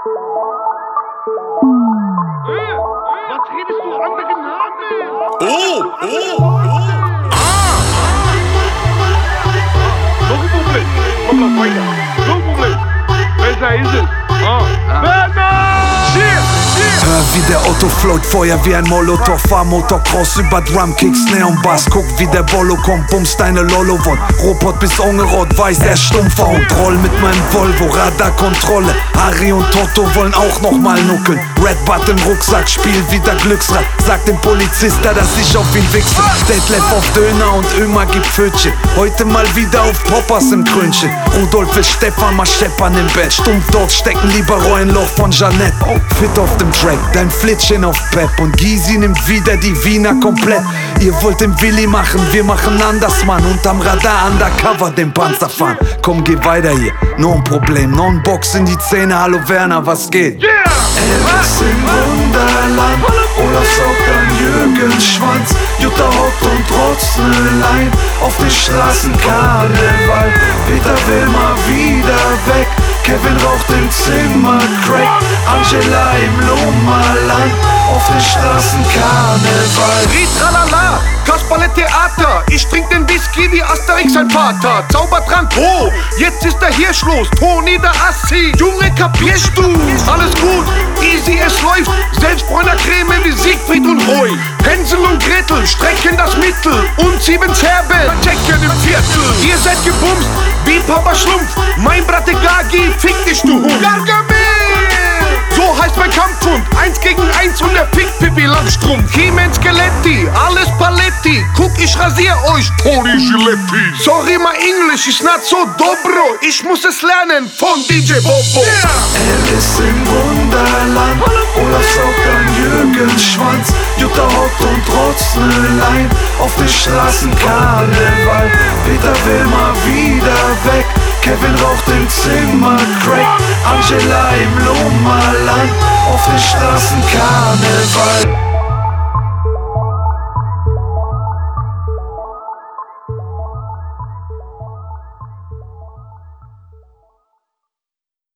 Was redest du andere Namen? Noch ein Problem. Komm, lass weiter. Noch ein Problem. Besser ist es. Hör, wie der Otto float, Feuer wie ein Molotow. Fahr Motocross über Drumkicks, Neon Bass. Guck, wie der Bolo kommt, bumst deine Lolo von Robot bis Ongerot, weiß er stumpfer und roll mit meinem Volvo, Radarkontrolle. Harry und Toto wollen auch noch mal nuckeln. Red Butt im Rucksack, spiel wieder Glücksrad. Sag dem Polizist, dass ich auf ihn wichse. Detlef auf Döner und Ömer gibt Pfötchen. Heute mal wieder auf Poppers im Krönchen. Rudolf will Stefan mal scheppern im Bett. Stumpf dort stecken lieber Loch von Jeanette. Fit auf dem Track, dein Flittchen auf Pep. Und Gysi nimmt wieder die Wiener komplett. Ihr wollt den Willi machen, wir machen anders, Mann. Unterm Radar undercover den Panzer fahren. Komm, geh weiter hier, noch ein Problem. Noch ein Box in die Zähne, hallo Werner, was geht? Elvis im Wunderland, Olaf saugt an Jürgens Schwanz. Jutta hockt und trotzt ne Lein auf den Straßen Karneval. Peter will mal wieder weg, Kevin raucht im Zimmer Crack. Angela im Lummerland, auf den Straßen Karneval. Ritralala, Kasperle Theater. Ich trink den Whisky wie Asterix sein Vater. Zaubertrank, oh, jetzt ist der Hirsch los. Toni der Assi, Junge, kapierst du? Alles gut, easy, es läuft. Selbstbräuner Creme wie Siegfried und Roy. Hänsel und Gretel strecken das Mittel und 7 Zerben checken im Viertel. Ihr seid gebumst wie Papa Schlumpf. Mein Brate Gagi, fick dich du Hund. Gargamel! So heißt mein Kampfhund, 1 gegen 1 und der fickt Pippi Langstrumpf. He-Man Skeletti, alles Paletti. Guck, ich rasier euch, Toni Giletti. Sorry, my English is not so dobro. Ich muss es lernen von DJ Bobo. Alice im Wunderland, Olaf saugt an Jürgens Schwanz. Jutta hockt und trotzt ne Lein auf den Straßen Karneval. Peter will mal wieder weg, Kevin raucht im Zimmer Crack. Angela im Lummerland, auf den Straßen Karneval.